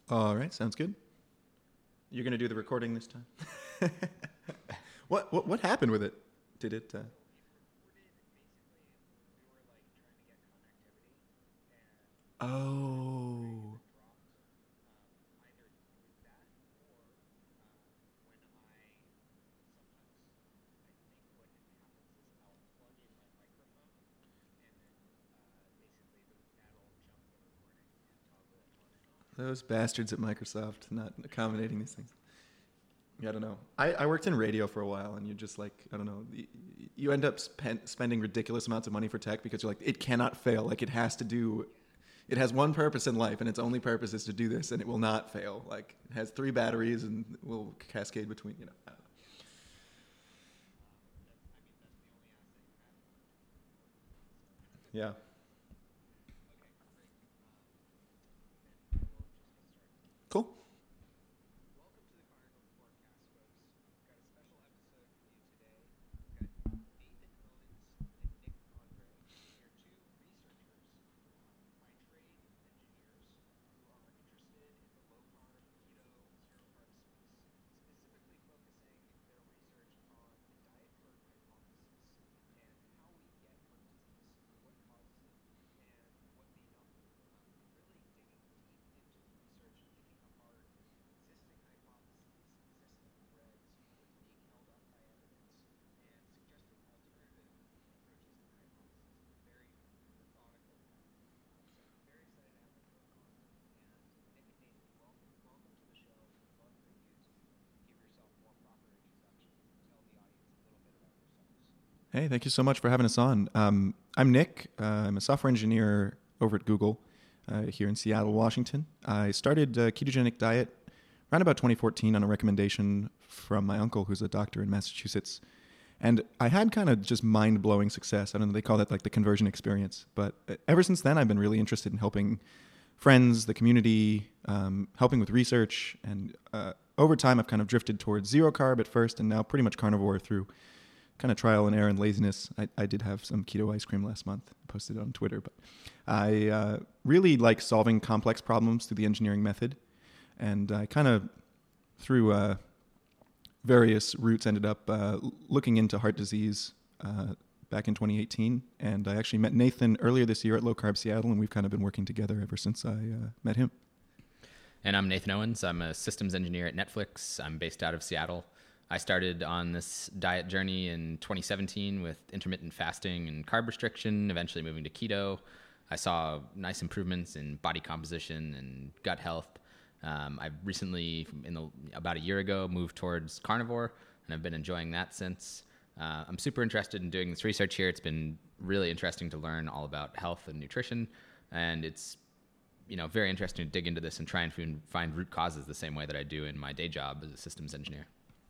All right, sounds good. You're gonna do the recording this time. What happened with it? Did it? Oh. Those bastards at Microsoft not accommodating these things. Yeah, I don't know. I worked in radio for a while, and you just like, I don't know, you end up spending ridiculous amounts of money for tech because you're like, it cannot fail. Like, it has one purpose in life, and its only purpose is to do this, and it will not fail. Like, it has 3 batteries, and will cascade between, I don't know. Yeah. Cool. Hey, thank you so much for having us on. I'm Nick. I'm a software engineer over at Google here in Seattle, Washington. I started a ketogenic diet around about 2014 on a recommendation from my uncle, who's a doctor in Massachusetts. And I had kind of just mind-blowing success. I don't know, they call that like the conversion experience. But ever since then, I've been really interested in helping friends, the community, helping with research. And over time, I've kind of drifted towards zero carb at first and now pretty much carnivore through kind of trial and error and laziness. I did have some keto ice cream last month. I posted it on Twitter. But I really like solving complex problems through the engineering method. And I kind of, through various routes, ended up looking into heart disease back in 2018. And I actually met Nathan earlier this year at Low Carb Seattle, and we've kind of been working together ever since I met him. And I'm Nathan Owens. I'm a systems engineer at Netflix. I'm based out of Seattle. I started on this diet journey in 2017 with intermittent fasting and carb restriction, eventually moving to keto. I saw nice improvements in body composition and gut health. I've recently, about a year ago, moved towards carnivore, and I've been enjoying that since. I'm super interested in doing this research here. It's been really interesting to learn all about health and nutrition, and it's very interesting to dig into this and try and find root causes the same way that I do in my day job as a systems engineer.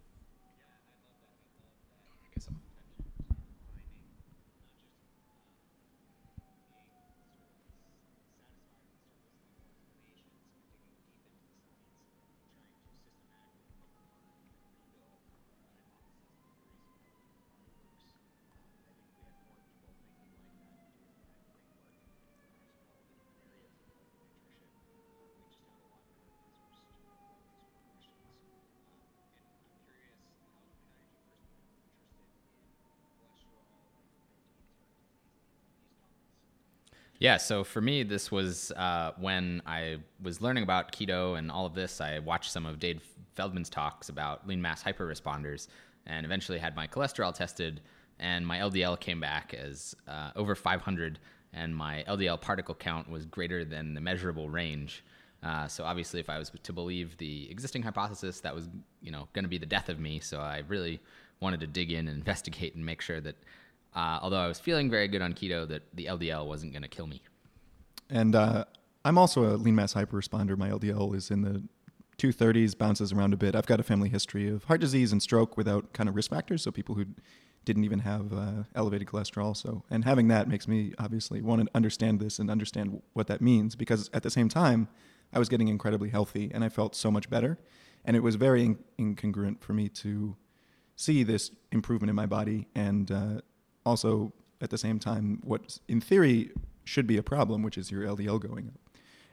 Yeah, so for me, this was when I was learning about keto and all of this. I watched some of Dave Feldman's talks about lean mass hyperresponders and eventually had my cholesterol tested, and my LDL came back as over 500, and my LDL particle count was greater than the measurable range. So obviously, if I was to believe the existing hypothesis, that was going to be the death of me. So I really wanted to dig in and investigate and make sure that although I was feeling very good on keto, that the LDL wasn't going to kill me. And I'm also a lean mass hyperresponder. My LDL is in the 230s, bounces around a bit. I've got a family history of heart disease and stroke without kind of risk factors, so people who didn't even have elevated cholesterol. So, and having that makes me obviously want to understand this and understand what that means, because at the same time, I was getting incredibly healthy and I felt so much better. And it was very incongruent for me to see this improvement in my body and also at the same time what in theory should be a problem, which is your LDL going up.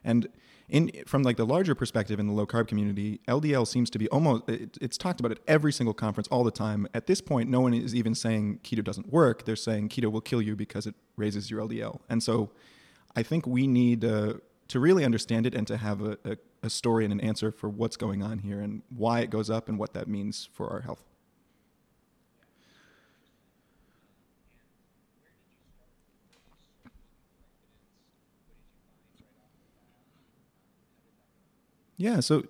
And from like the larger perspective in the low carb community, LDL seems to be it's talked about at every single conference all the time. At this point, no one is even saying keto doesn't work. They're saying keto will kill you because it raises your LDL. And so I think we need to really understand it and to have a story and an answer for what's going on here and why it goes up and what that means for our health. Yeah, so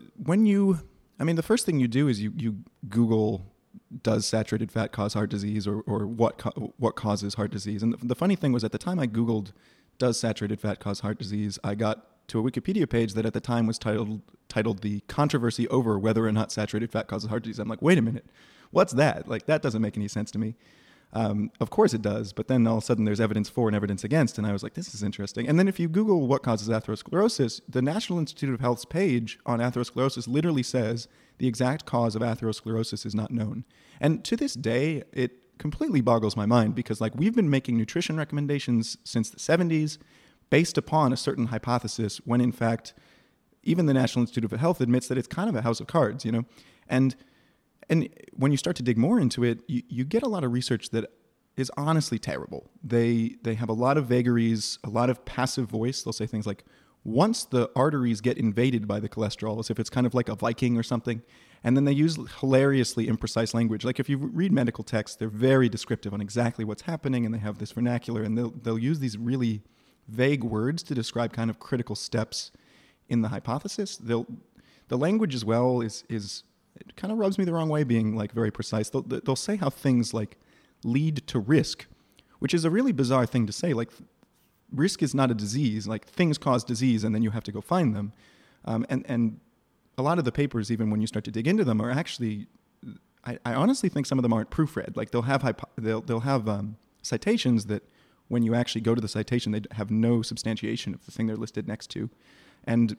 the first thing you do is you Google, does saturated fat cause heart disease, or what causes heart disease? And the funny thing was, at the time I Googled, does saturated fat cause heart disease, I got to a Wikipedia page that at the time was titled the controversy over whether or not saturated fat causes heart disease. I'm like, wait a minute, what's that? Like, that doesn't make any sense to me. Of course it does, but then all of a sudden there's evidence for and evidence against, and I was like, this is interesting. And then if you Google what causes atherosclerosis, the National Institute of Health's page on atherosclerosis literally says the exact cause of atherosclerosis is not known. And to this day, it completely boggles my mind, because like, we've been making nutrition recommendations since the 70s based upon a certain hypothesis, when in fact, even the National Institute of Health admits that it's kind of a house of cards, you know? And when you start to dig more into it, you get a lot of research that is honestly terrible. They have a lot of vagaries, a lot of passive voice. They'll say things like, once the arteries get invaded by the cholesterol, as if it's kind of like a Viking or something. And then they use hilariously imprecise language. Like, if you read medical texts, they're very descriptive on exactly what's happening, and they have this vernacular, and they'll use these really vague words to describe kind of critical steps in the hypothesis. The language as well is it kind of rubs me the wrong way, being like very precise. They'll say how things like lead to risk, which is a really bizarre thing to say. Like, risk is not a disease. Like, things cause disease, and then you have to go find them. And a lot of the papers, even when you start to dig into them, are actually, I honestly think some of them aren't proofread. Like, they'll have citations that, when you actually go to the citation, they have no substantiation of the thing they're listed next to. And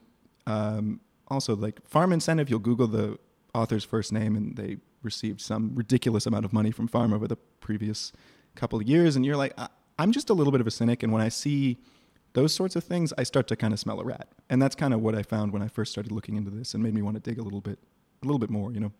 also, like, Pharma Incentive, you'll Google the author's first name, and they received some ridiculous amount of money from Pharma over the previous couple of years, and you're like, I'm just a little bit of a cynic, and when I see those sorts of things, I start to kind of smell a rat. And that's kind of what I found when I first started looking into this, and made me want to dig a little bit more, you know.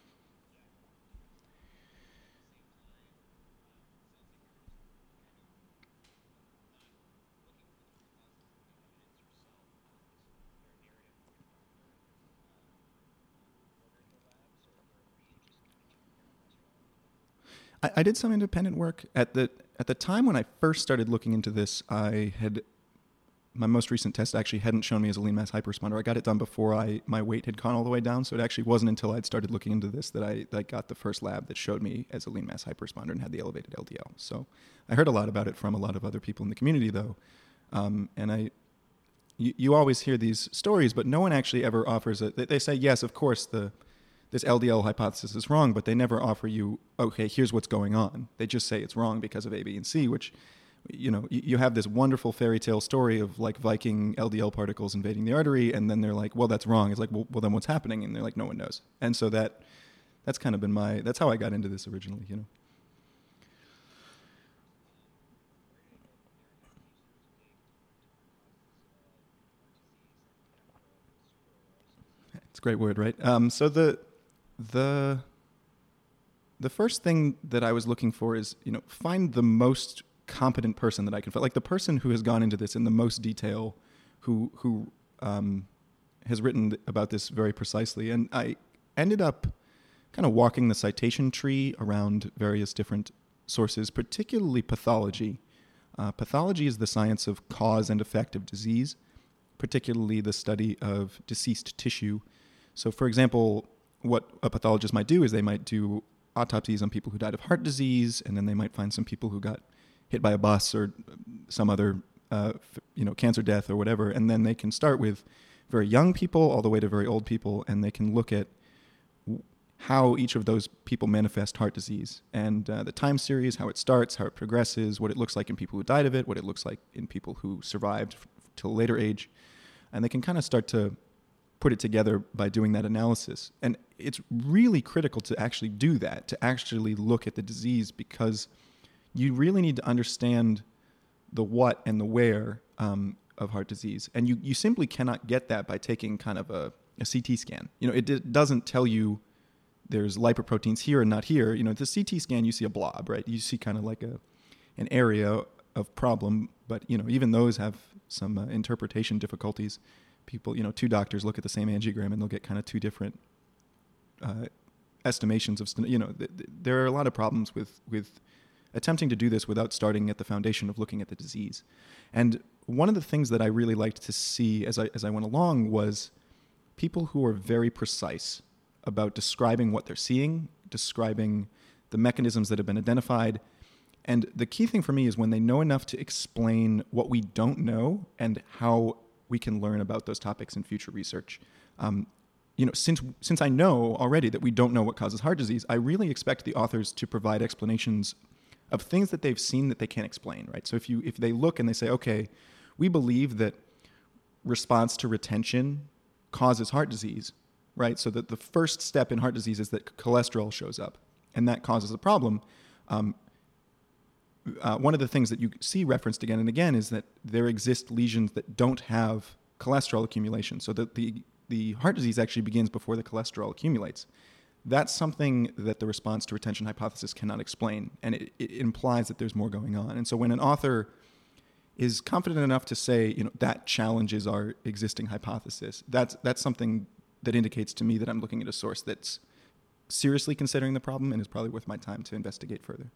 I did some independent work at the time when I first started looking into this. My most recent test actually hadn't shown me as a lean mass hyperresponder. I got it done before my weight had gone all the way down, so it actually wasn't until I'd started looking into this that I got the first lab that showed me as a lean mass hyperresponder and had the elevated LDL. So I heard a lot about it from a lot of other people in the community, though, and you always hear these stories, but no one actually ever offers it. They say, yes, of course, this LDL hypothesis is wrong, but they never offer you, okay, here's what's going on. They just say it's wrong because of A, B, and C, which, you know, you have this wonderful fairy tale story of like Viking LDL particles invading the artery, and then they're like, well, that's wrong. It's like, well, then what's happening? And they're like, no one knows. And so that's kind of been that's how I got into this originally, you know. It's a great word, right? So the first thing that I was looking for is, you know, find the most competent person that I can find, like the person who has gone into this in the most detail, who has written about this very precisely. And I ended up kind of walking the citation tree around various different sources, particularly pathology. Pathology is the science of cause and effect of disease, particularly the study of deceased tissue. So, for example, what a pathologist might do is they might do autopsies on people who died of heart disease, and then they might find some people who got hit by a bus or some other, cancer death or whatever, and then they can start with very young people all the way to very old people, and they can look at how each of those people manifest heart disease, and the time series, how it starts, how it progresses, what it looks like in people who died of it, what it looks like in people who survived till a later age, and they can kind of start to put it together by doing that analysis. And it's really critical to actually do that, to actually look at the disease, because you really need to understand the what and the where of heart disease. And you simply cannot get that by taking kind of a CT scan. It doesn't tell you there's lipoproteins here and not here. The CT scan, you see a blob, right? You see kind of like an area of problem, but even those have some interpretation difficulties. People, two doctors look at the same angiogram and they'll get kind of two different estimations of, there are a lot of problems with attempting to do this without starting at the foundation of looking at the disease. And one of the things that I really liked to see as I went along was people who are very precise about describing what they're seeing, describing the mechanisms that have been identified. And the key thing for me is when they know enough to explain what we don't know and how we can learn about those topics in future research. Since I know already that we don't know what causes heart disease, I really expect the authors to provide explanations of things that they've seen that they can't explain, right? So if they look and they say, okay, we believe that response to retention causes heart disease, right? So that the first step in heart disease is that cholesterol shows up, and that causes a problem. One of the things that you see referenced again and again is that there exist lesions that don't have cholesterol accumulation, so that the heart disease actually begins before the cholesterol accumulates. That's something that the response to retention hypothesis cannot explain, and it implies that there's more going on. And so when an author is confident enough to say, that challenges our existing hypothesis, that's something that indicates to me that I'm looking at a source that's seriously considering the problem and is probably worth my time to investigate further.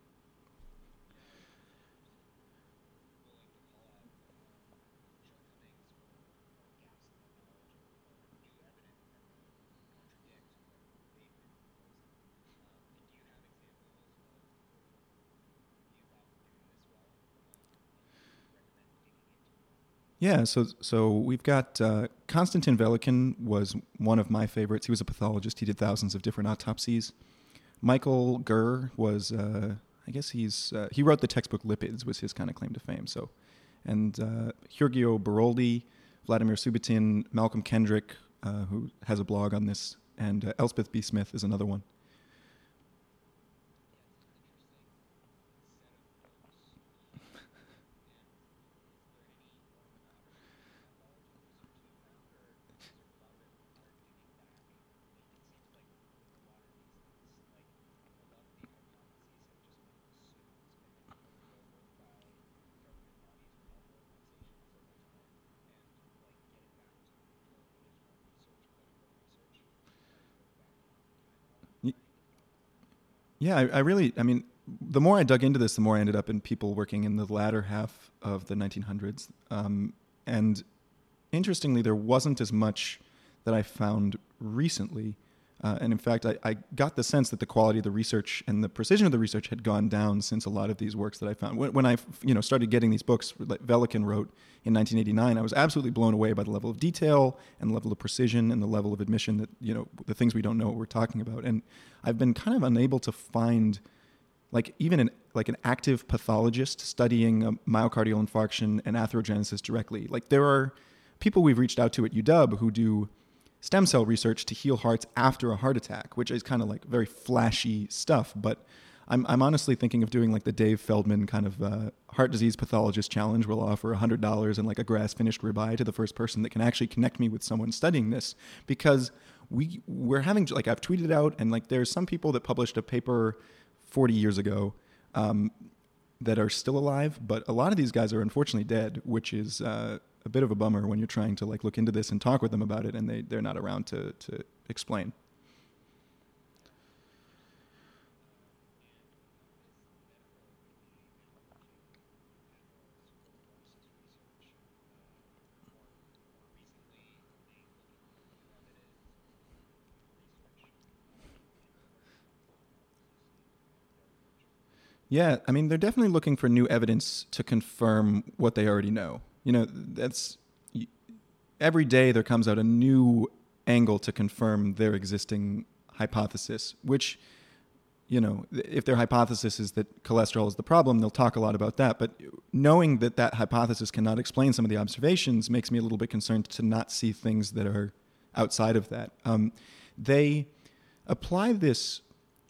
Yeah, so we've got Konstantin Velikin was one of my favorites. He was a pathologist. He did thousands of different autopsies. Michael Gurr was, he wrote the textbook Lipids, was his kind of claim to fame. So, and Giorgio Baroldi, Vladimir Subotin, Malcolm Kendrick, who has a blog on this, and Elspeth B. Smith is another one. Yeah, I mean, the more I dug into this, the more I ended up in people working in the latter half of the 1900s. And interestingly, there wasn't as much that I found recently. And in fact, I got the sense that the quality of the research and the precision of the research had gone down since a lot of these works that I found. When I started getting these books that Velikin wrote in 1989, I was absolutely blown away by the level of detail and the level of precision and the level of admission that, the things we don't know what we're talking about. And I've been kind of unable to find even an active pathologist studying a myocardial infarction and atherogenesis directly. There are people we've reached out to at UW who do stem cell research to heal hearts after a heart attack, which is kind of very flashy stuff. But I'm honestly thinking of doing the Dave Feldman kind of heart disease pathologist challenge, where I'll offer $100 and a grass finished ribeye to the first person that can actually connect me with someone studying this, because we're having I've tweeted out, and there's some people that published a paper 40 years ago that are still alive, but a lot of these guys are unfortunately dead, which is a bit of a bummer when you're trying to look into this and talk with them about it, and they're not around to explain. Yeah, I mean, they're definitely looking for new evidence to confirm what they already know. That's every day there comes out a new angle to confirm their existing hypothesis, which, if their hypothesis is that cholesterol is the problem, they'll talk a lot about that. But knowing that that hypothesis cannot explain some of the observations makes me a little bit concerned to not see things that are outside of that. They apply this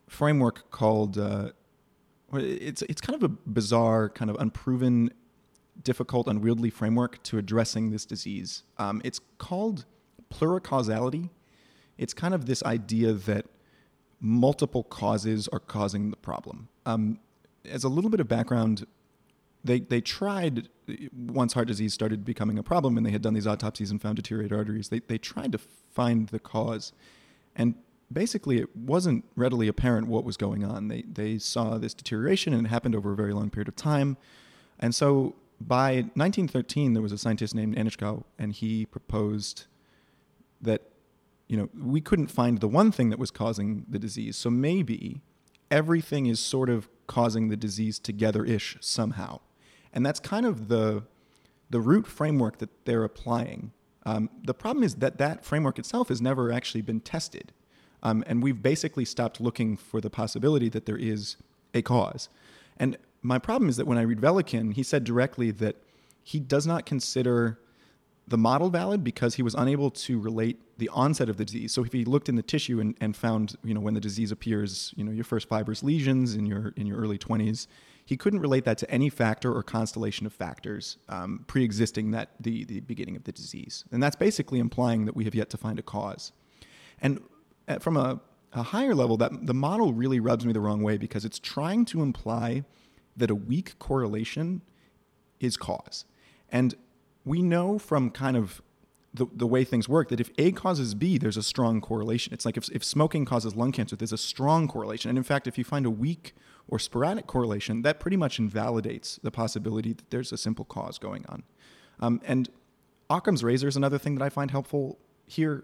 framework called... it's kind of a bizarre, kind of unproven difficult, unwieldy framework to addressing this disease. It's called pluricausality. It's kind of this idea that multiple causes are causing the problem. As a little bit of background, they tried, once heart disease started becoming a problem and they had done these autopsies and found deteriorated arteries, they tried to find the cause. And basically, it wasn't readily apparent what was going on. They saw this deterioration, and it happened over a very long period of time. And so by 1913, there was a scientist named Anichkow, and he proposed that, we couldn't find the one thing that was causing the disease. So maybe everything is sort of causing the disease together-ish somehow. And that's kind of the root framework that they're applying. The problem is that framework itself has never actually been tested. And we've basically stopped looking for the possibility that there is a cause. And my problem is that when I read Velikin, he said directly that he does not consider the model valid because he was unable to relate the onset of the disease. So if he looked in the tissue and found, when the disease appears, your first fibrous lesions in your early 20s, he couldn't relate that to any factor or constellation of factors pre-existing the beginning of the disease. And that's basically implying that we have yet to find a cause. And from a higher level, that the model really rubs me the wrong way because it's trying to imply that a weak correlation is cause. And we know from kind of the way things work that if A causes B, there's a strong correlation. It's like if smoking causes lung cancer, there's a strong correlation. And in fact, if you find a weak or sporadic correlation, that pretty much invalidates the possibility that there's a simple cause going on. And Occam's razor is another thing that I find helpful here.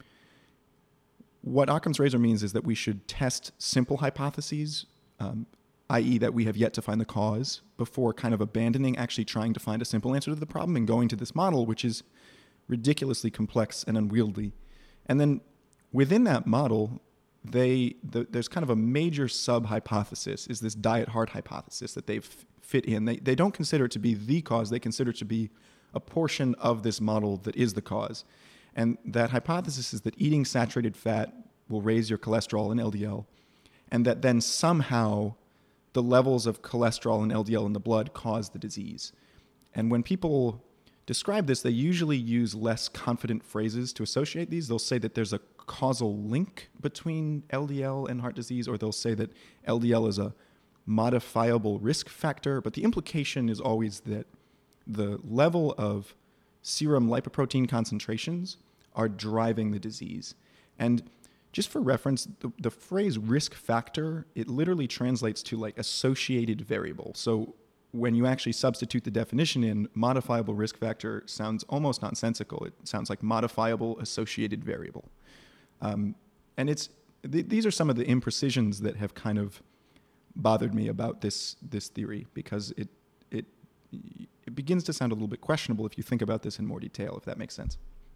What Occam's razor means is that we should test simple hypotheses, i.e. that we have yet to find the cause, before kind of abandoning actually trying to find a simple answer to the problem and going to this model, which is ridiculously complex and unwieldy. And then within that model, there's kind of a major sub-hypothesis, is this diet heart hypothesis that they've fit in. They don't consider it to be the cause, they consider it to be a portion of this model that is the cause. And that hypothesis is that eating saturated fat will raise your cholesterol and LDL, and that then somehow the levels of cholesterol and LDL in the blood cause the disease. And when people describe this, they usually use less confident phrases to associate these. They'll say that there's a causal link between LDL and heart disease, or they'll say that LDL is a modifiable risk factor. But the implication is always that the level of serum lipoprotein concentrations are driving the disease. And just for reference, the phrase risk factor, it literally translates to like associated variable. So when you actually substitute the definition in, modifiable risk factor sounds almost nonsensical. It sounds like modifiable associated variable. And these are some of the imprecisions that have kind of bothered me about this theory, because it begins to sound a little bit questionable if you think about this in more detail, if that makes sense.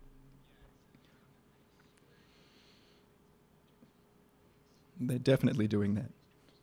They're definitely doing that.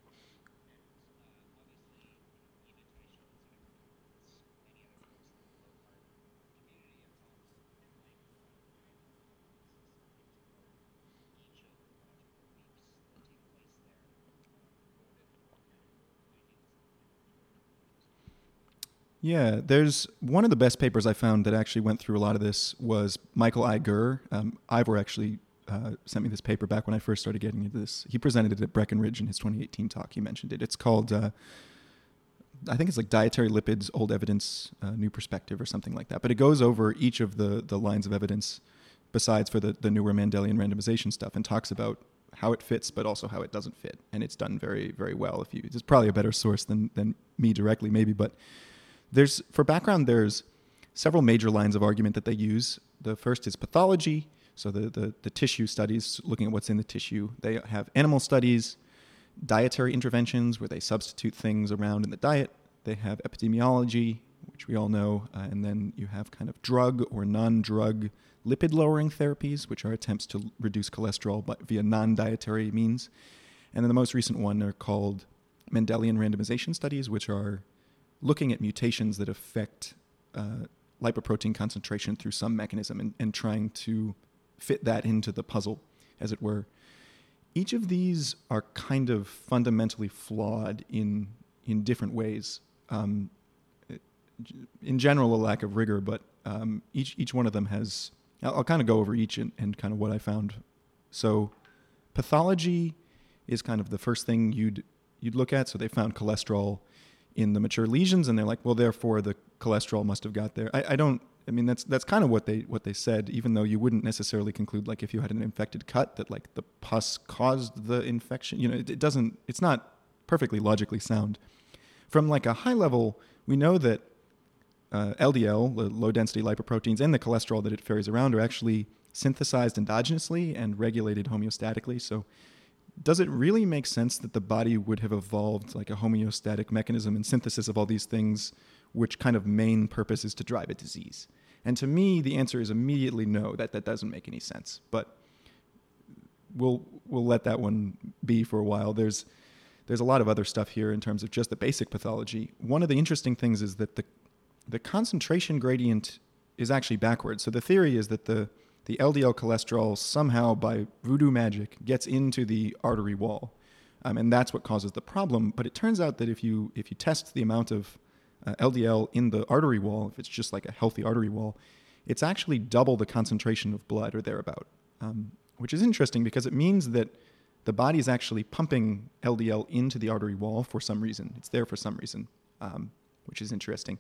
Yeah, there's one of the best papers I found that actually went through a lot of this was Michael I. Gurr. Ivor actually sent me this paper back when I first started getting into this. He presented it at Breckenridge in his 2018 talk. He mentioned it. It's called, I think it's like Dietary Lipids, Old Evidence, New Perspective or something like that. But it goes over each of the lines of evidence besides for the newer Mendelian randomization stuff, and talks about how it fits, but also how it doesn't fit. And it's done very, very well. It's probably a better source than me directly, maybe, but for background, there's several major lines of argument that they use. The first is pathology, so the tissue studies, looking at what's in the tissue. They have animal studies, dietary interventions, where they substitute things around in the diet. They have epidemiology, which we all know, and then you have kind of drug or non-drug lipid-lowering therapies, which are attempts to reduce cholesterol but via non-dietary means. And then the most recent one are called Mendelian randomization studies, which are looking at mutations that affect lipoprotein concentration through some mechanism and trying to fit that into the puzzle, as it were. Each of these are kind of fundamentally flawed in different ways. in general, a lack of rigor, but each one of them has. I'll kind of go over each and kind of what I found. So, pathology is kind of the first thing you'd look at. So they found cholesterol in the mature lesions, and they're like, well, therefore the cholesterol must have got there. I mean, that's kind of what they said, even though you wouldn't necessarily conclude, like, if you had an infected cut that, like, the pus caused the infection. You know, it's not perfectly logically sound. From, like, a high level, we know that LDL, the low density lipoproteins, and the cholesterol that it ferries around are actually synthesized endogenously and regulated homeostatically. So does it really make sense that the body would have evolved like a homeostatic mechanism and synthesis of all these things, which kind of main purpose is to drive a disease? And to me, the answer is immediately no, that doesn't make any sense. But we'll let that one be for a while. There's a lot of other stuff here in terms of just the basic pathology. One of the interesting things is that the concentration gradient is actually backwards. So the theory is that the LDL cholesterol somehow by voodoo magic gets into the artery wall. And that's what causes the problem. But it turns out that if you test the amount of LDL in the artery wall, if it's just like a healthy artery wall, it's actually double the concentration of blood or thereabout, which is interesting because it means that the body is actually pumping LDL into the artery wall for some reason. It's there for some reason, which is interesting.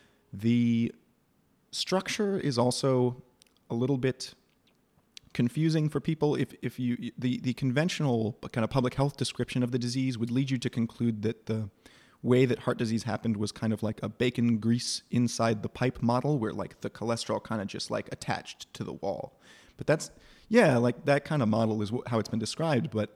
The structure is also a little bit confusing for people. If you the conventional kind of public health description of the disease would lead you to conclude that the way that heart disease happened was kind of like a bacon grease inside the pipe model, where like the cholesterol kind of just like attached to the wall. But that's, yeah, like that kind of model is how it's been described. But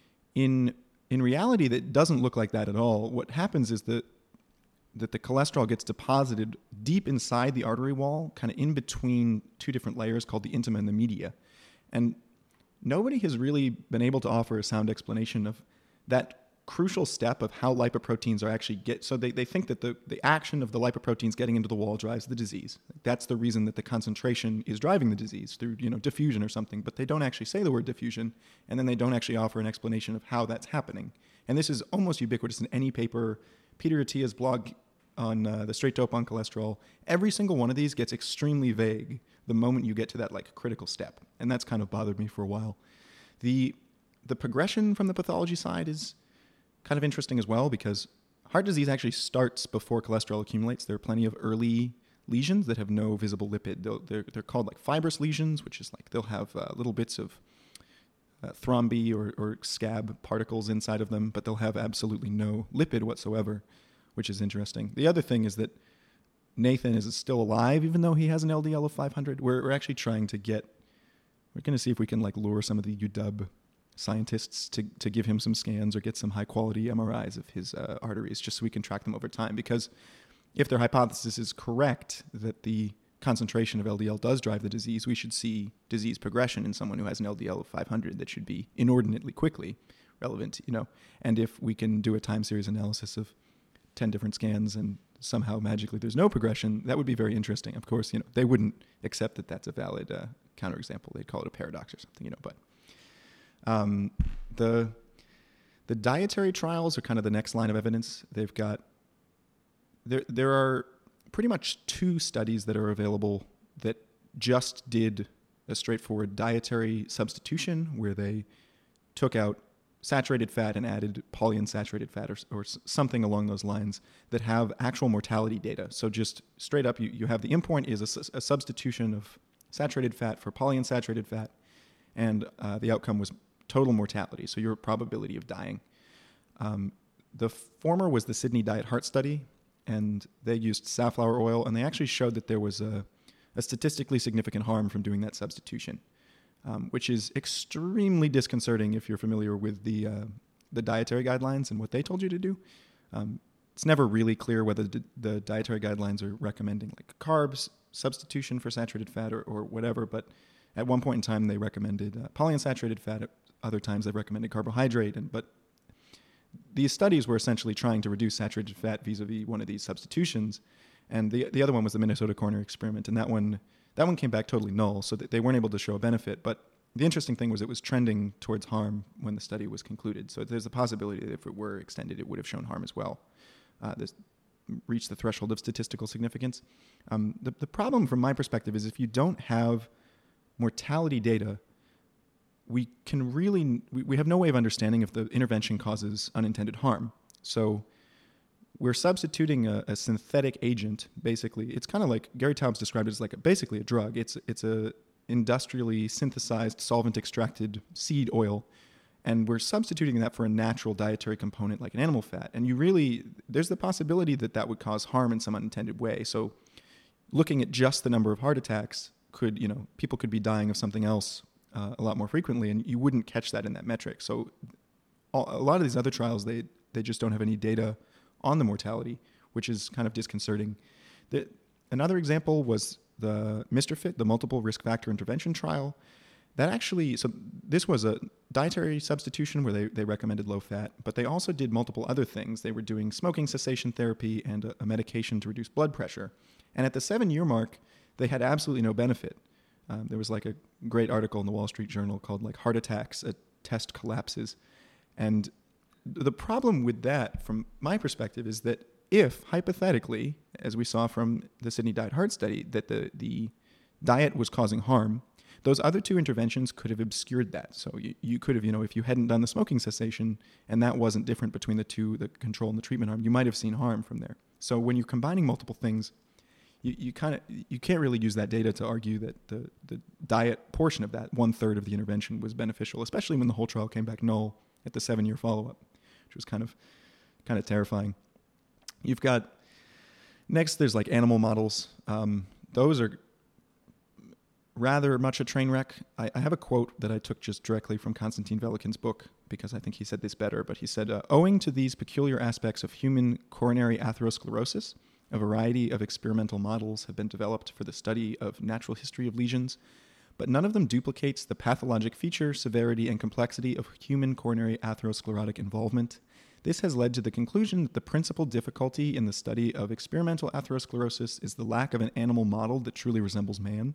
in reality, that doesn't look like that at all. What happens is that the cholesterol gets deposited deep inside the artery wall, kind of in between two different layers called the intima and the media. And nobody has really been able to offer a sound explanation of that crucial step of how lipoproteins are actually so they think that the action of the lipoproteins getting into the wall drives the disease. That's the reason that the concentration is driving the disease through, diffusion or something, but they don't actually say the word diffusion, and then they don't actually offer an explanation of how that's happening. And this is almost ubiquitous in any paper. Peter Attia's blog on the Straight Dope on Cholesterol, every single one of these gets extremely vague the moment you get to that like critical step. And that's kind of bothered me for a while. The progression from the pathology side is kind of interesting as well, because heart disease actually starts before cholesterol accumulates. There are plenty of early lesions that have no visible lipid. They're called like fibrous lesions, which is like they'll have little bits of thrombi or scab particles inside of them, but they'll have absolutely no lipid whatsoever, which is interesting. The other thing is that Nathan is still alive, even though he has an LDL of 500. We're actually trying to we're going to see if we can like lure some of the UW scientists to give him some scans or get some high quality MRIs of his arteries, just so we can track them over time. Because if their hypothesis is correct that the concentration of LDL does drive the disease, we should see disease progression in someone who has an LDL of 500 that should be inordinately quickly relevant, And if we can do a time series analysis of 10 different scans and somehow magically there's no progression, that would be very interesting. Of course, they wouldn't accept that that's a valid counterexample. They'd call it a paradox or something, but the dietary trials are kind of the next line of evidence. They've got there are pretty much 2 studies that are available that just did a straightforward dietary substitution, where they took out saturated fat and added polyunsaturated fat or something along those lines, that have actual mortality data. So just straight up, you have the endpoint is a substitution of saturated fat for polyunsaturated fat, and the outcome was total mortality, so your probability of dying. The former was the Sydney Diet Heart Study, and they used safflower oil, and they actually showed that there was a statistically significant harm from doing that substitution, which is extremely disconcerting if you're familiar with the dietary guidelines and what they told you to do. It's never really clear whether the dietary guidelines are recommending like carbs substitution for saturated fat or whatever, but at one point in time they recommended polyunsaturated fat. At other times they recommended carbohydrate, but these studies were essentially trying to reduce saturated fat vis-a-vis one of these substitutions, and the other one was the Minnesota Coroner Experiment, and that one came back totally null, so that they weren't able to show a benefit. But the interesting thing was it was trending towards harm when the study was concluded. So there's a possibility that if it were extended, it would have shown harm as well. reach the threshold of statistical significance. The problem from my perspective is if you don't have mortality data, we have no way of understanding if the intervention causes unintended harm. So we're substituting a synthetic agent, basically. It's kind of like Gary Taubes described it as basically a drug. It's a industrially synthesized, solvent-extracted seed oil, and we're substituting that for a natural dietary component like an animal fat. And there's the possibility that would cause harm in some unintended way. So looking at just the number of heart attacks people could be dying of something else a lot more frequently, and you wouldn't catch that in that metric. So a lot of these other trials, they just don't have any data on the mortality, which is kind of disconcerting. Another example was the Mr. Fit, the multiple risk factor intervention trial. So this was a dietary substitution where they recommended low fat, but they also did multiple other things. They were doing smoking cessation therapy and a medication to reduce blood pressure. And at the 7-year mark, they had absolutely no benefit. There was a great article in the Wall Street Journal called Heart Attacks at Test Collapses. And the problem with that, from my perspective, is that if, hypothetically, as we saw from the Sydney Diet Heart Study, that the diet was causing harm, those other two interventions could have obscured that. So you could have, if you hadn't done the smoking cessation and that wasn't different between the control and the treatment arm, you might have seen harm from there. So when you're combining multiple things, you can't really use that data to argue that the diet portion of that 1/3 of the intervention was beneficial, especially when the whole trial came back null at the 7-year follow-up, which was kind of terrifying. You've got next. There's animal models. Those are rather much a train wreck. I have a quote that I took just directly from Konstantin Velikin's book because I think he said this better. But he said, "Owing to these peculiar aspects of human coronary atherosclerosis, a variety of experimental models have been developed for the study of natural history of lesions, but none of them duplicates the pathologic feature, severity, and complexity of human coronary atherosclerotic involvement. This has led to the conclusion that the principal difficulty in the study of experimental atherosclerosis is the lack of an animal model that truly resembles man.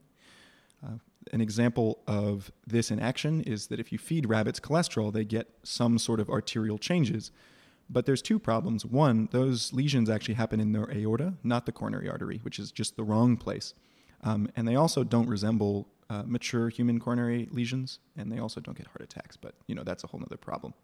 An example of this in action is that if you feed rabbits cholesterol, they get some sort of arterial changes. But there's two problems. One, those lesions actually happen in their aorta, not the coronary artery, which is just the wrong place. And they also don't resemble mature human coronary lesions, and they also don't get heart attacks. But, that's a whole other problem.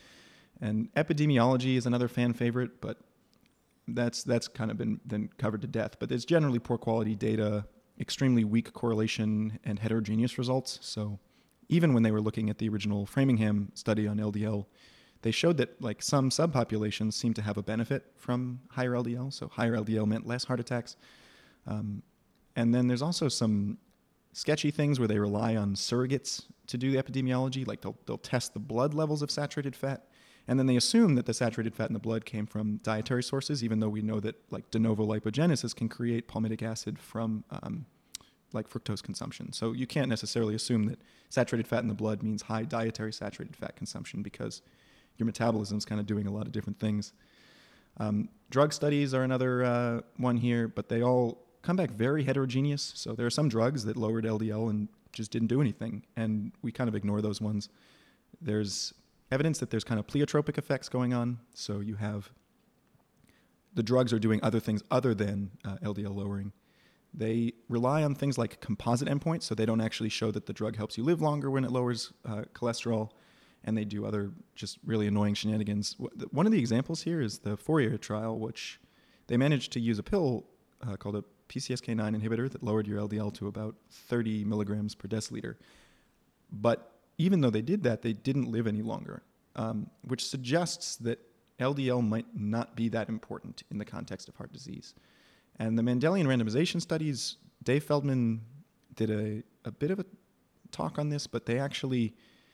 And epidemiology is another fan favorite, but that's kind of been covered to death. But there's generally poor quality data, extremely weak correlation, and heterogeneous results. So even when they were looking at the original Framingham study on LDL, they showed that some subpopulations seem to have a benefit from higher LDL. So higher LDL meant less heart attacks. And then there's also some sketchy things where they rely on surrogates to do the epidemiology. They'll test the blood levels of saturated fat, and then they assume that the saturated fat in the blood came from dietary sources, even though we know that de novo lipogenesis can create palmitic acid from fructose consumption. So you can't necessarily assume that saturated fat in the blood means high dietary saturated fat consumption because your metabolism is kind of doing a lot of different things. Drug studies are another one here, but they all come back very heterogeneous. So there are some drugs that lowered LDL and just didn't do anything, and we kind of ignore those ones. There's evidence that there's kind of pleiotropic effects going on. So you have the drugs are doing other things other than LDL lowering. They rely on things like composite endpoints, so they don't actually show that the drug helps you live longer when it lowers cholesterol. And they do other just really annoying shenanigans. One of the examples here is the Fourier trial, which they managed to use a pill called a PCSK9 inhibitor that lowered your LDL to about 30 milligrams per deciliter. But even though they did that, they didn't live any longer, which suggests that LDL might not be that important in the context of heart disease. And the Mendelian randomization studies, Dave Feldman did a bit of a talk on this, but they actually...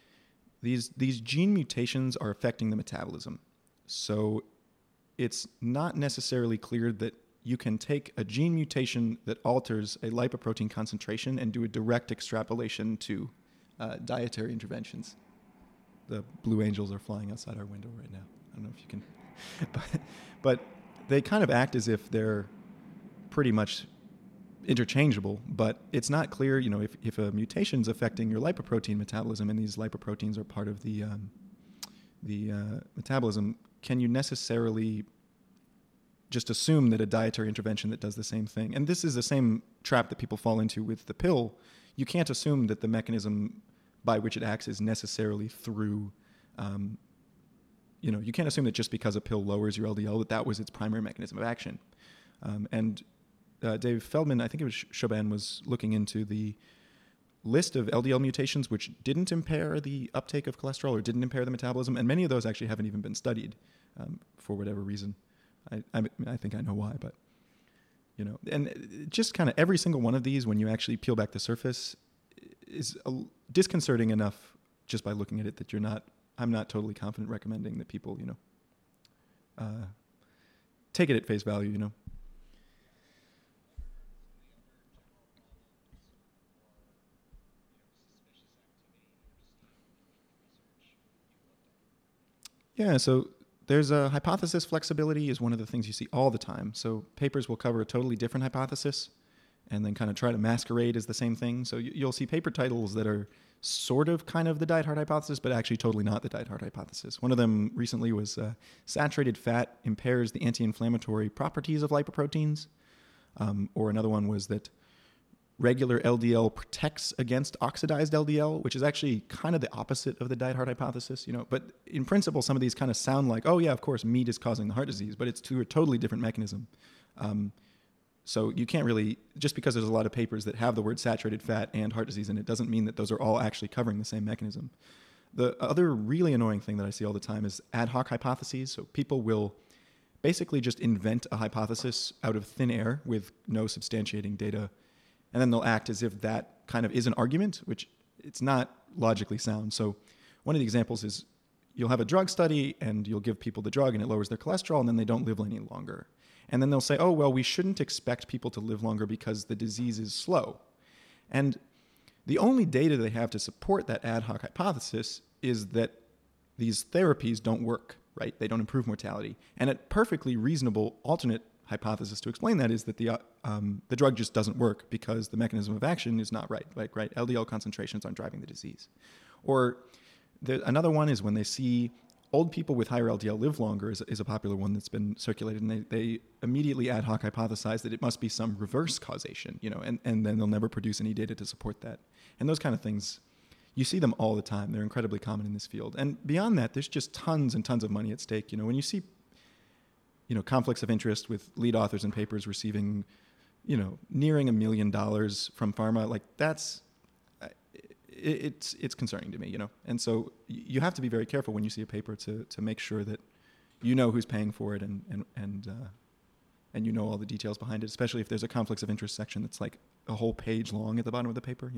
These gene mutations are affecting the metabolism. So it's not necessarily clear that you can take a gene mutation that alters a lipoprotein concentration and do a direct extrapolation to dietary interventions. The blue angels are flying outside our window right now. I don't know if you can... but they kind of act as if they're pretty much interchangeable, but it's not clear, if a mutation's affecting your lipoprotein metabolism, and these lipoproteins are part of the metabolism, can you necessarily just assume that a dietary intervention that does the same thing, and this is the same trap that people fall into with the pill. You can't assume that the mechanism by which it acts is necessarily through, you can't assume that just because a pill lowers your LDL that was its primary mechanism of action. And Dave Feldman, I think it was Chaubin, was looking into the list of LDL mutations which didn't impair the uptake of cholesterol or didn't impair the metabolism, and many of those actually haven't even been studied for whatever reason. I think I know why, but and just kind of every single one of these, when you actually peel back the surface, is disconcerting enough just by looking at it that I'm not totally confident recommending that people take it at face value. Yeah, so there's a hypothesis flexibility is one of the things you see all the time. So papers will cover a totally different hypothesis and then kind of try to masquerade as the same thing. So you'll see paper titles that are sort of kind of the diet-hard hypothesis, but actually totally not the diet-hard hypothesis. One of them recently was saturated fat impairs the anti-inflammatory properties of lipoproteins. Or another one was that regular LDL protects against oxidized LDL, which is actually kind of the opposite of the diet-hard hypothesis. But in principle, some of these kind of sound like, oh yeah, of course, meat is causing the heart disease, but it's to a totally different mechanism. So you can't really, just because there's a lot of papers that have the word saturated fat and heart disease in it, doesn't mean that those are all actually covering the same mechanism. The other really annoying thing that I see all the time is ad hoc hypotheses. So people will basically just invent a hypothesis out of thin air with no substantiating data, and then they'll act as if that kind of is an argument, which it's not logically sound. So one of the examples is you'll have a drug study and you'll give people the drug and it lowers their cholesterol and then they don't live any longer. And then they'll say, oh, well, we shouldn't expect people to live longer because the disease is slow. And the only data they have to support that ad hoc hypothesis is that these therapies don't work, right? They don't improve mortality. And a perfectly reasonable alternate hypothesis to explain that is that the drug just doesn't work because the mechanism of action is not right. Like, right, LDL concentrations aren't driving the disease. Or another one is when they see old people with higher LDL live longer is a popular one that's been circulated, and they immediately ad hoc hypothesize that it must be some reverse causation, and then they'll never produce any data to support that. And those kind of things, you see them all the time. They're incredibly common in this field. And beyond that, there's just tons and tons of money at stake. When you see, conflicts of interest with lead authors and papers receiving, nearing $1 million from pharma, like that's, it's concerning to me, And so you have to be very careful when you see a paper to make sure that you know who's paying for it and you know all the details behind it, especially if there's a conflicts of interest section that's like a whole page long at the bottom of the paper,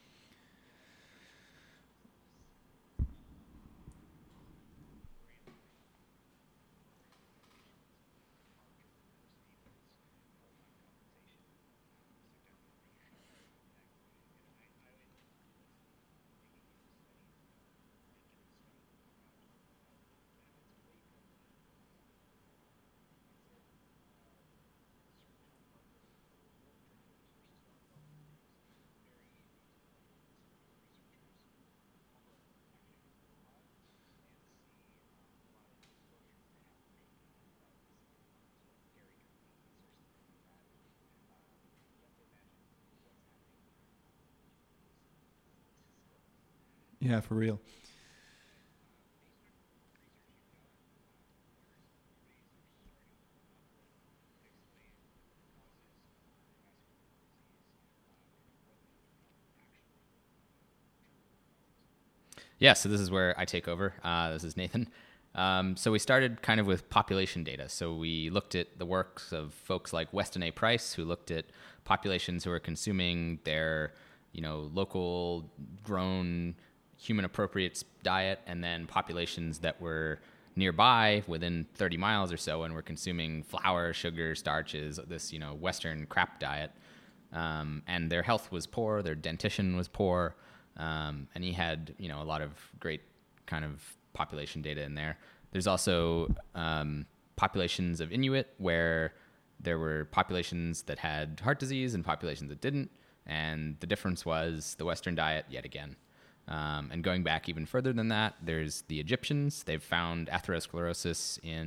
Yeah, for real. Yeah, so this is where I take over. This is Nathan. So we started kind of with population data. So we looked at the works of folks like Weston A. Price, who looked at populations who are consuming their, local grown human appropriate diet, and then populations that were nearby within 30 miles or so and were consuming flour, sugar, starches, this, Western crap diet. And their health was poor, their dentition was poor. And he had, a lot of great kind of population data in there. There's also populations of Inuit where there were populations that had heart disease and populations that didn't. And the difference was the Western diet yet again. And going back even further than that, there's the Egyptians. They've found atherosclerosis in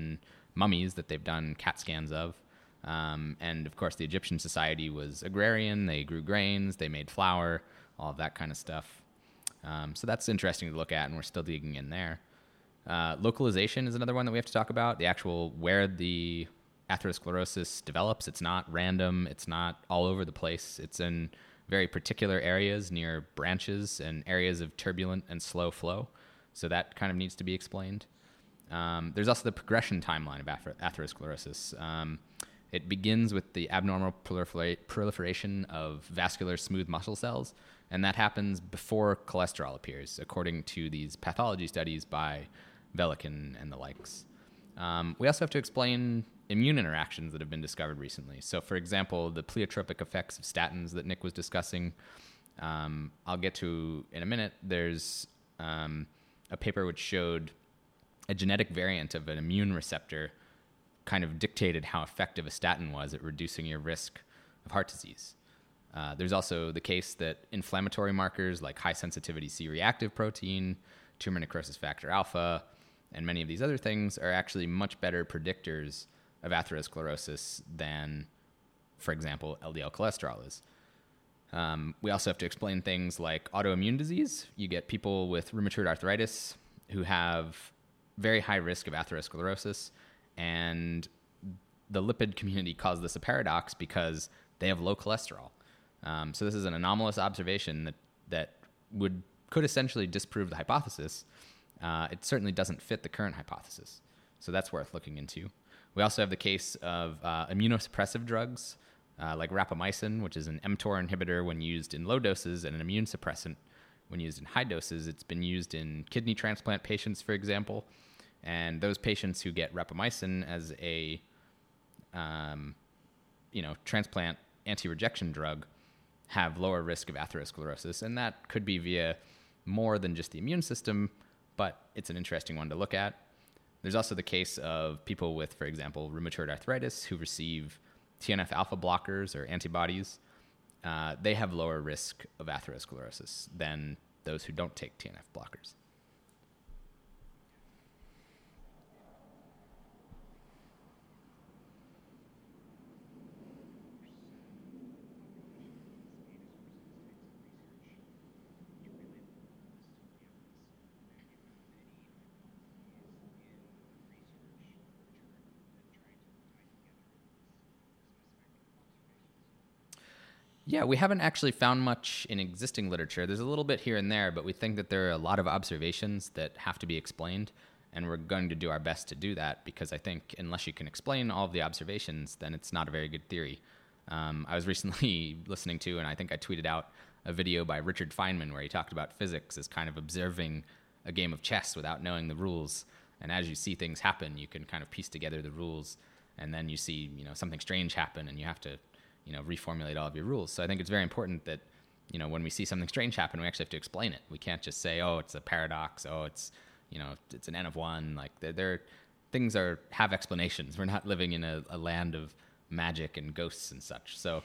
mummies that they've done CAT scans of. And of course, the Egyptian society was agrarian. They grew grains, they made flour, all of that kind of stuff. So that's interesting to look at, and we're still digging in there. Localization is another one that we have to talk about. The actual where the atherosclerosis develops. It's not random. It's not all over the place. It's in very particular areas near branches and areas of turbulent and slow flow. So that kind of needs to be explained. There's also the progression timeline of atherosclerosis. It begins with the abnormal proliferation of vascular smooth muscle cells, and that happens before cholesterol appears, according to these pathology studies by Velikan and the likes. We also have to explain immune interactions that have been discovered recently. So, for example, the pleiotropic effects of statins that Nick was discussing, I'll get to in a minute. There's a paper which showed a genetic variant of an immune receptor kind of dictated how effective a statin was at reducing your risk of heart disease. There's also the case that inflammatory markers like high sensitivity C-reactive protein, tumor necrosis factor alpha, and many of these other things are actually much better predictors of atherosclerosis than, for example, LDL cholesterol is. We also have to explain things like autoimmune disease. You get people with rheumatoid arthritis who have very high risk of atherosclerosis, and the lipid community calls this a paradox because they have low cholesterol. So this is an anomalous observation that could essentially disprove the hypothesis. It certainly doesn't fit the current hypothesis. So that's worth looking into. We also have the case of immunosuppressive drugs like rapamycin, which is an mTOR inhibitor when used in low doses, and an immune suppressant when used in high doses. It's been used in kidney transplant patients, for example. And those patients who get rapamycin as a transplant anti-rejection drug have lower risk of atherosclerosis, and that could be via more than just the immune system, but it's an interesting one to look at. There's also the case of people with, for example, rheumatoid arthritis who receive TNF alpha blockers or antibodies. They have lower risk of atherosclerosis than those who don't take TNF blockers. Yeah, we haven't actually found much in existing literature. There's a little bit here and there, but we think that there are a lot of observations that have to be explained, and we're going to do our best to do that because I think unless you can explain all of the observations, then it's not a very good theory. I was recently listening to, and I think I tweeted out a video by Richard Feynman where he talked about physics as kind of observing a game of chess without knowing the rules. And as you see things happen, you can kind of piece together the rules, and then you see, something strange happen, and you have to reformulate all of your rules. So I think it's very important that, when we see something strange happen, we actually have to explain it. We can't just say, oh, it's a paradox. Oh, it's an N of one. Like things have explanations. We're not living in a land of magic and ghosts and such. So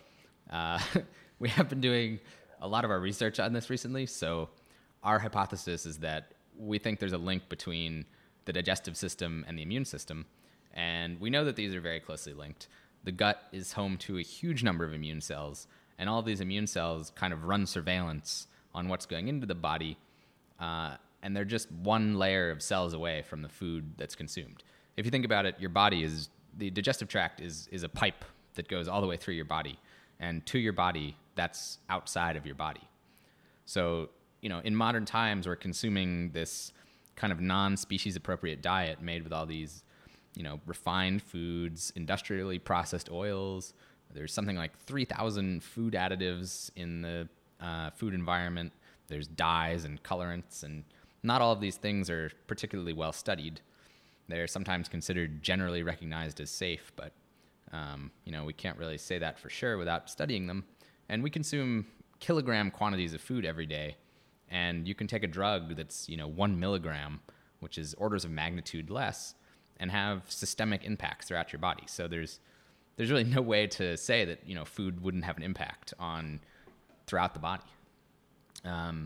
we have been doing a lot of our research on this recently. So our hypothesis is that we think there's a link between the digestive system and the immune system. And we know that these are very closely linked. The gut is home to a huge number of immune cells, and all of these immune cells kind of run surveillance on what's going into the body, and they're just one layer of cells away from the food that's consumed. If you think about it, the digestive tract is a pipe that goes all the way through your body, and to your body, that's outside of your body. So, in modern times, we're consuming this kind of non-species appropriate diet made with all these refined foods, industrially processed oils. There's something like 3,000 food additives in the food environment. There's dyes and colorants, and not all of these things are particularly well studied. They're sometimes considered generally recognized as safe, but we can't really say that for sure without studying them. And we consume kilogram quantities of food every day, and you can take a drug that's 1 milligram, which is orders of magnitude less, and have systemic impacts throughout your body. So there's really no way to say that food wouldn't have an impact throughout the body.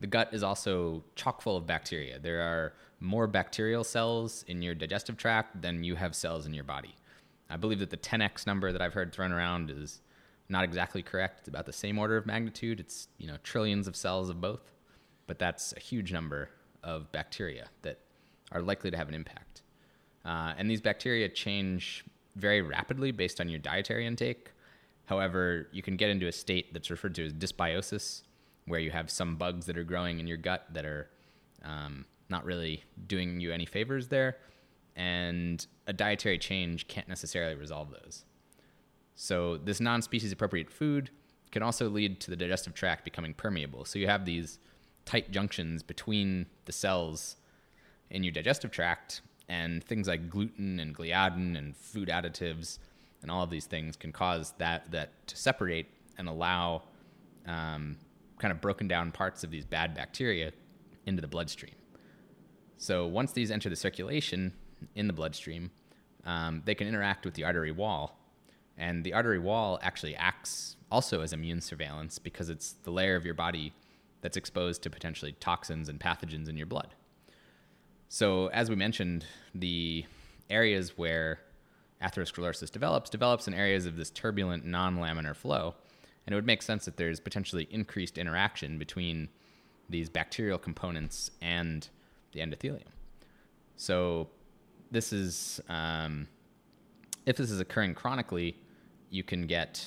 the gut is also chock full of bacteria. There are more bacterial cells in your digestive tract than you have cells in your body. I believe that the 10x number that I've heard thrown around is not exactly correct. It's about the same order of magnitude. It's, trillions of cells of both, but that's a huge number of bacteria that are likely to have an impact. And these bacteria change very rapidly based on your dietary intake. However, you can get into a state that's referred to as dysbiosis, where you have some bugs that are growing in your gut that are not really doing you any favors there, and a dietary change can't necessarily resolve those. So this non-species appropriate food can also lead to the digestive tract becoming permeable. So you have these tight junctions between the cells in your digestive tract, and things like gluten and gliadin and food additives and all of these things can cause that to separate and allow kind of broken down parts of these bad bacteria into the bloodstream. So once these enter the circulation in the bloodstream, they can interact with the artery wall. And the artery wall actually acts also as immune surveillance because it's the layer of your body that's exposed to potentially toxins and pathogens in your blood. So as we mentioned, the areas where atherosclerosis develops in areas of this turbulent non-laminar flow. And it would make sense that there's potentially increased interaction between these bacterial components and the endothelium. So this is, if this is occurring chronically, you can get,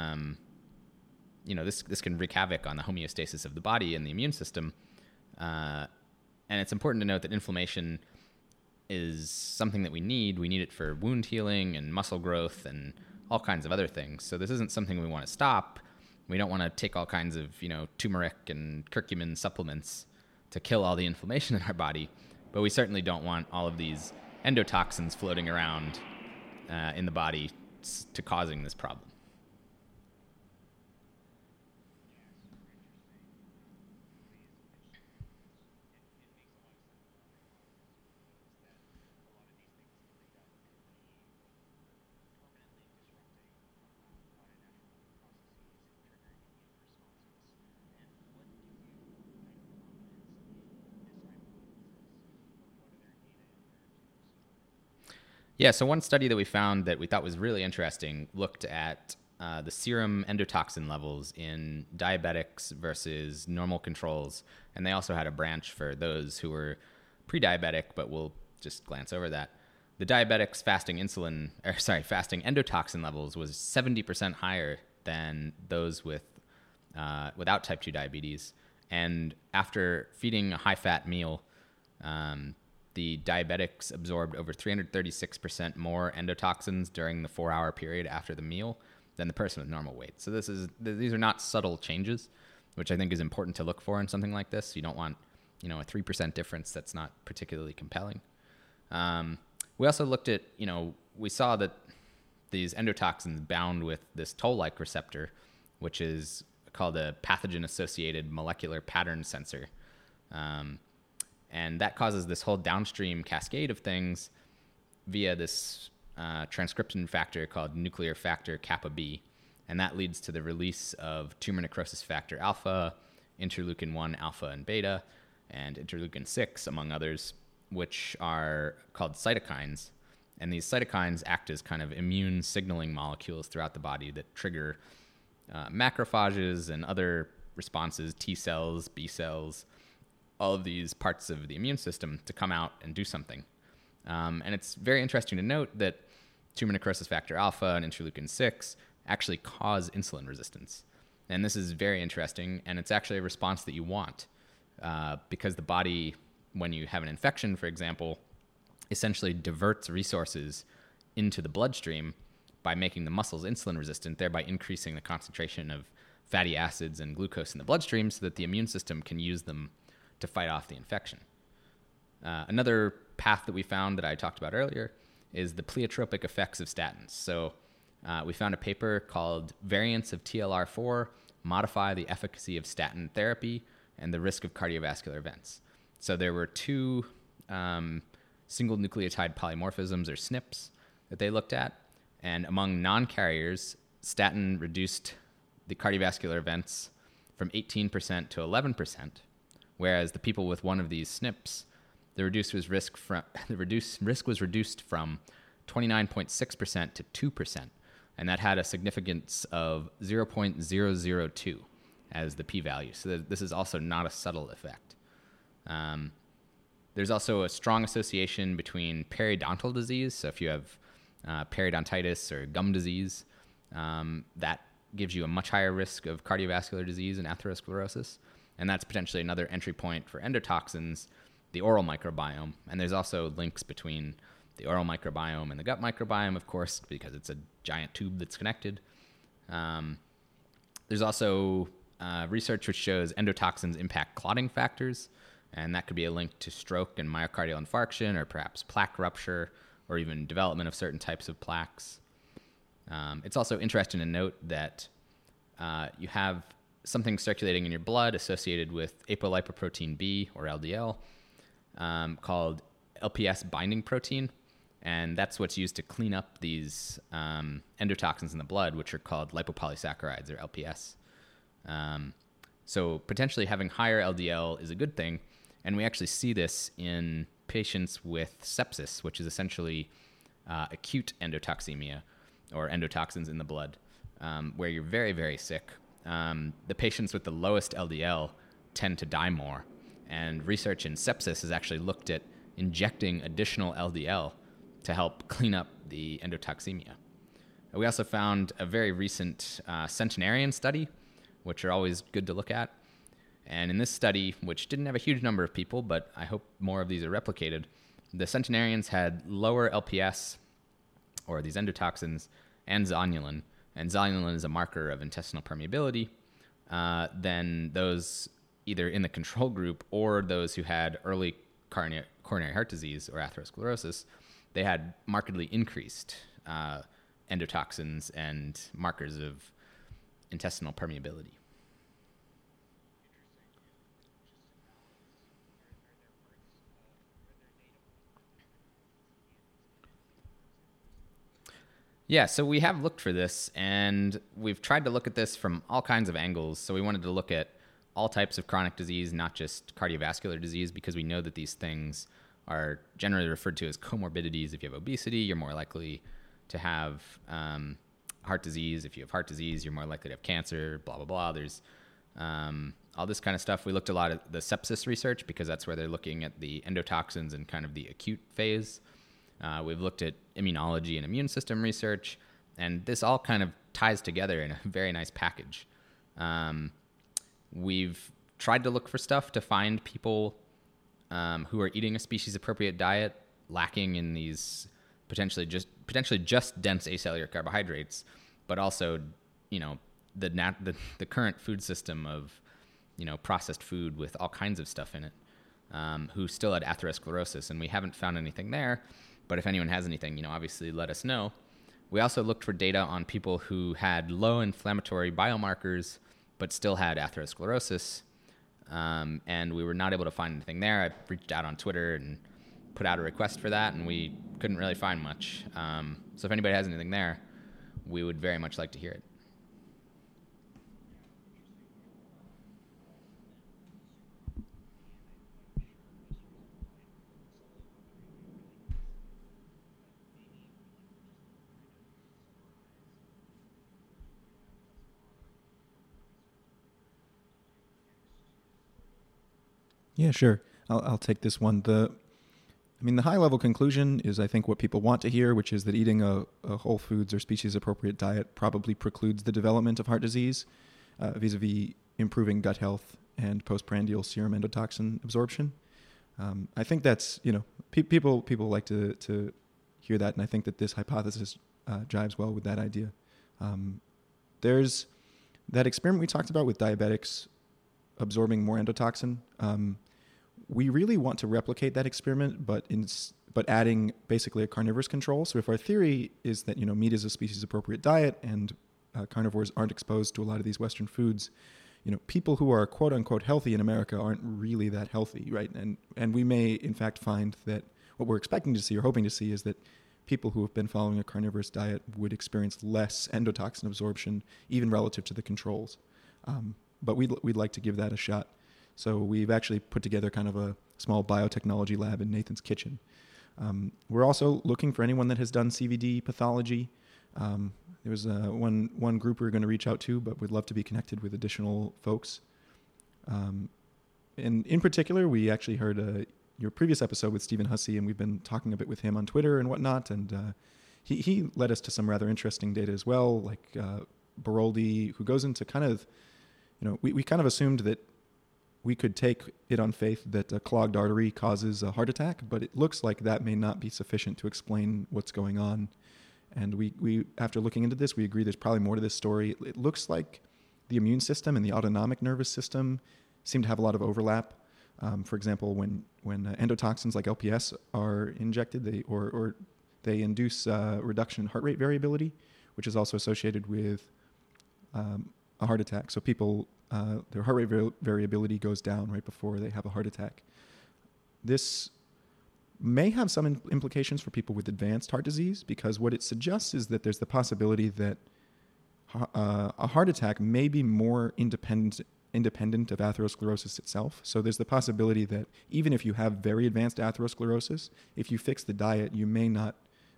this can wreak havoc on the homeostasis of the body and the immune system. And it's important to note that inflammation is something that we need. We need it for wound healing and muscle growth and all kinds of other things. So this isn't something we want to stop. We don't want to take all kinds of, turmeric and curcumin supplements to kill all the inflammation in our body. But we certainly don't want all of these endotoxins floating around in the body to causing this problem. Yeah, so one study that we found that we thought was really interesting looked at the serum endotoxin levels in diabetics versus normal controls. And they also had a branch for those who were pre-diabetic, but we'll just glance over that. The diabetics fasting endotoxin levels was 70% higher than those without type 2 diabetes. And after feeding a high-fat meal, the diabetics absorbed over 336% more endotoxins during the 4-hour period after the meal than the person with normal weight. So these are not subtle changes, which I think is important to look for in something like this. You don't want, a 3% difference that's not particularly compelling. We also looked at, we saw that these endotoxins bound with this toll-like receptor, which is called a pathogen-associated molecular pattern sensor. And that causes this whole downstream cascade of things via this transcription factor called nuclear factor kappa B. And that leads to the release of tumor necrosis factor alpha, interleukin 1 alpha and beta, and interleukin 6, among others, which are called cytokines. And these cytokines act as kind of immune signaling molecules throughout the body that trigger macrophages and other responses, T cells, B cells, all of these parts of the immune system to come out and do something. And it's very interesting to note that tumor necrosis factor alpha and interleukin 6 actually cause insulin resistance. And this is very interesting, and it's actually a response that you want because the body, when you have an infection, for example, essentially diverts resources into the bloodstream by making the muscles insulin resistant, thereby increasing the concentration of fatty acids and glucose in the bloodstream so that the immune system can use them to fight off the infection. Another path that we found that I talked about earlier is the pleiotropic effects of statins. So we found a paper called Variants of TLR4 Modify the Efficacy of Statin Therapy and the Risk of Cardiovascular Events. So there were two single nucleotide polymorphisms, or SNPs, that they looked at. And among non-carriers, statin reduced the cardiovascular events from 18% to 11%, whereas the people with one of these SNPs, the reduced risk was reduced from 29.6% to 2%, and that had a significance of 0.002 as the p-value. So this is also not a subtle effect. There's also a strong association between periodontal disease. So if you have periodontitis or gum disease, that gives you a much higher risk of cardiovascular disease and atherosclerosis. And that's potentially another entry point for endotoxins, the oral microbiome. And there's also links between the oral microbiome and the gut microbiome, of course, because it's a giant tube that's connected. There's also research which shows endotoxins impact clotting factors, and that could be a link to stroke and myocardial infarction, or perhaps plaque rupture, or even development of certain types of plaques. It's also interesting to note that you have something circulating in your blood associated with apolipoprotein B, or LDL, called LPS binding protein, and that's what's used to clean up these endotoxins in the blood, which are called lipopolysaccharides, or LPS. So potentially having higher LDL is a good thing, and we actually see this in patients with sepsis, which is essentially acute endotoxemia, or endotoxins in the blood, where you're very, very sick. The patients with the lowest LDL tend to die more, and research in sepsis has actually looked at injecting additional LDL to help clean up the endotoxemia. We also found a very recent centenarian study, which are always good to look at. And in this study, which didn't have a huge number of people, but I hope more of these are replicated, the centenarians had lower LPS, or these endotoxins, and zonulin. And zonulin is a marker of intestinal permeability, than those either in the control group or those who had early coronary heart disease or atherosclerosis. They had markedly increased endotoxins and markers of intestinal permeability. Yeah, so we have looked for this, and we've tried to look at this from all kinds of angles. So we wanted to look at all types of chronic disease, not just cardiovascular disease, because we know that these things are generally referred to as comorbidities. If you have obesity, you're more likely to have heart disease. If you have heart disease, you're more likely to have cancer, blah, blah, blah. There's all this kind of stuff. We looked a lot at the sepsis research, because that's where they're looking at the endotoxins in kind of the acute phase. We've looked at immunology and immune system research, and this all kind of ties together in a very nice package. We've tried to look for stuff to find people who are eating a species-appropriate diet, lacking in these potentially just dense acellular carbohydrates, but also, the current food system of, processed food with all kinds of stuff in it, who still had atherosclerosis, and we haven't found anything there. But if anyone has anything, obviously let us know. We also looked for data on people who had low inflammatory biomarkers but still had atherosclerosis, and we were not able to find anything there. I reached out on Twitter and put out a request for that, and we couldn't really find much. So if anybody has anything there, we would very much like to hear it. Yeah, sure. I'll take this one. The high level conclusion is, I think, what people want to hear, which is that eating a whole foods or species appropriate diet probably precludes the development of heart disease, vis-a-vis improving gut health and postprandial serum endotoxin absorption. I think that's, people like to hear that, and I think that this hypothesis jives well with that idea. There's that experiment we talked about with diabetics absorbing more endotoxin. We really want to replicate that experiment, but adding basically a carnivorous control. So if our theory is that meat is a species-appropriate diet and carnivores aren't exposed to a lot of these Western foods, people who are quote-unquote healthy in America aren't really that healthy, right? And we may in fact find that what we're expecting to see or hoping to see is that people who have been following a carnivorous diet would experience less endotoxin absorption, even relative to the controls. But we'd like to give that a shot. So we've actually put together kind of a small biotechnology lab in Nathan's kitchen. We're also looking for anyone that has done CVD pathology. There was one group we were going to reach out to, but we'd love to be connected with additional folks. And in particular, we actually heard your previous episode with Stephen Hussey, and we've been talking a bit with him on Twitter and whatnot. And he led us to some rather interesting data as well, like Baroldi, who goes into kind of, we kind of assumed that we could take it on faith that a clogged artery causes a heart attack, but it looks like that may not be sufficient to explain what's going on. And we after looking into this, we agree there's probably more to this story. It looks like the immune system and the autonomic nervous system seem to have a lot of overlap. For example, when endotoxins like LPS are injected, they induce reduction in heart rate variability, which is also associated with a heart attack. So people, their heart rate variability goes down right before they have a heart attack. This may have some implications for people with advanced heart disease, because what it suggests is that there's the possibility that a heart attack may be more independent of atherosclerosis itself. So there's the possibility that even if you have very advanced atherosclerosis, if you fix the diet, you may not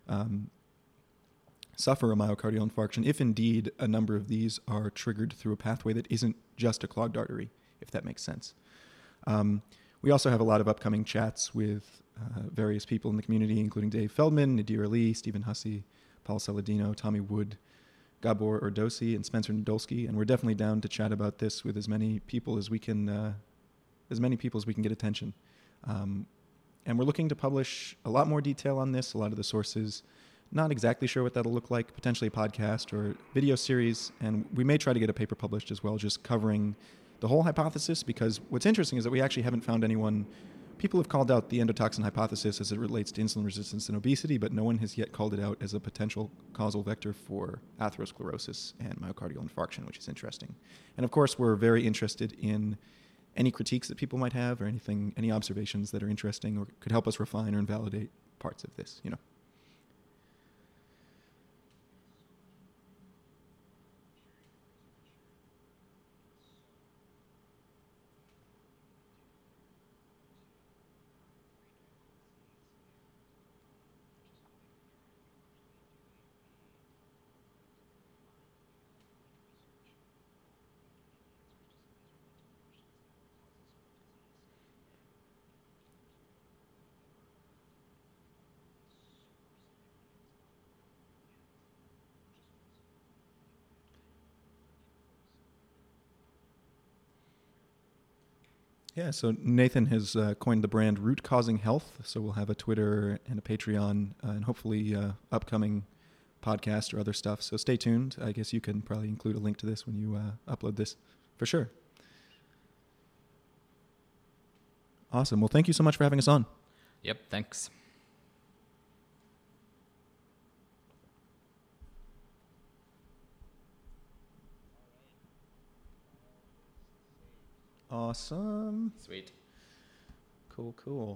suffer a myocardial infarction, if indeed a number of these are triggered through a pathway that isn't just a clogged artery, if that makes sense. We also have a lot of upcoming chats with various people in the community, including Dave Feldman, Nadir Ali, Stephen Hussey, Paul Saladino, Tommy Wood, Gabor Ordosi, and Spencer Nadolski, and we're definitely down to chat about this with as many people as we can get attention. And we're looking to publish a lot more detail on this, a lot of the sources. Not exactly sure what that'll look like, potentially a podcast or video series, and we may try to get a paper published as well, just covering the whole hypothesis, because what's interesting is that we actually haven't found anyone. People have called out the endotoxin hypothesis as it relates to insulin resistance and obesity, but no one has yet called it out as a potential causal vector for atherosclerosis and myocardial infarction, which is interesting. And of course, we're very interested in any critiques that people might have, or any observations that are interesting or could help us refine or invalidate parts of this, Yeah, so Nathan has coined the brand Root Causing Health. So we'll have a Twitter and a Patreon and hopefully upcoming podcast or other stuff. So stay tuned. I guess you can probably include a link to this when you upload this, for sure. Awesome. Well, thank you so much for having us on. Yep, thanks. Awesome. Sweet. Cool.